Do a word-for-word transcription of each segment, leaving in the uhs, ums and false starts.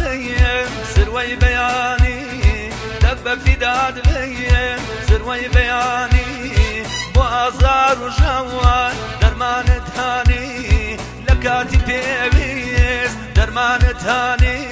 بيم سروي بياني دب في داد بيم سروي بياني بازار وجوان درمان تهاني لكاتي بيبيز درمان تهاني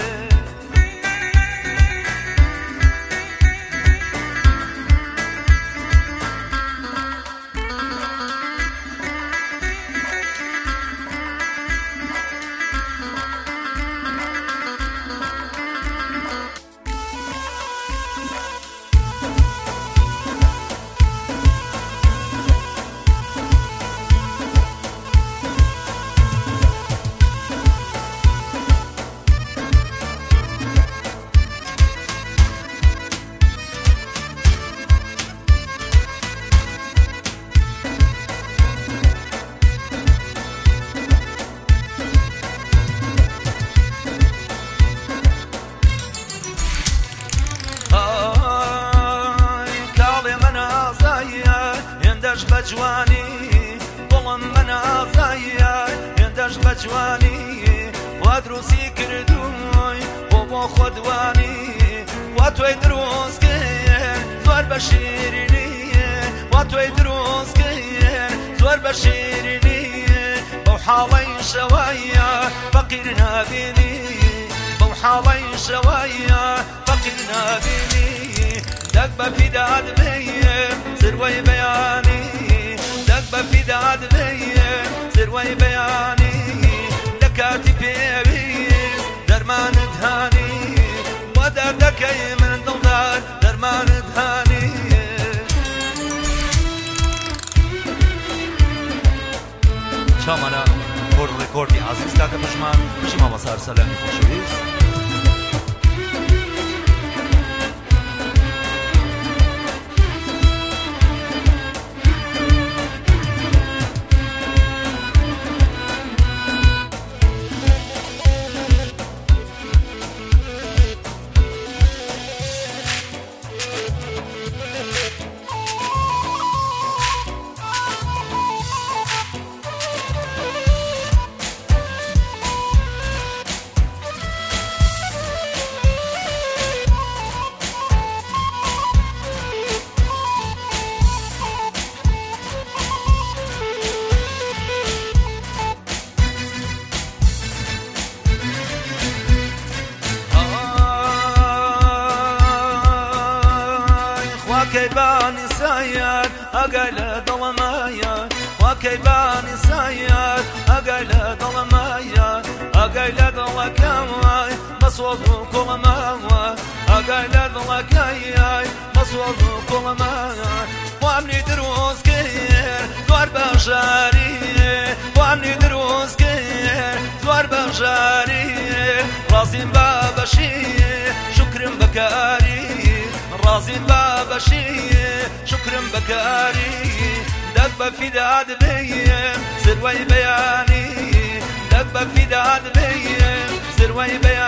بجواني ظلم من عطايا يندش بجواني وادروسي كردوي وبو خدواني واتوي دروس كين زور بشيرني واتوي دروس كين زور بشيرني بوحالي شوايا فقيرنا بيني بوحالي شوايا فقيرنا بيني دق في داد بيم سروي بياني دق في داد بيم سروي بياني لكاتي بيبيز درمان دهاني ودردك من دلدار درمان دهاني شامانا كور ريكوردي عزيز كاكا بشمان شما مسار سلامي خوشويز وكيباني ساير أقل ظلمايا وكيباني ساير أقل ظلمايا أقل ظلكاي مصوض كل ما أقل ظلكاي مصوض كل ما وامني دروس كير زور بشاري وامني دروس كير زور بشاري رازم بابشي شكر بكاري رازم بابشي شكر بكاري دب في داد بيم سروي بياني دب في داد بيم سروي بياني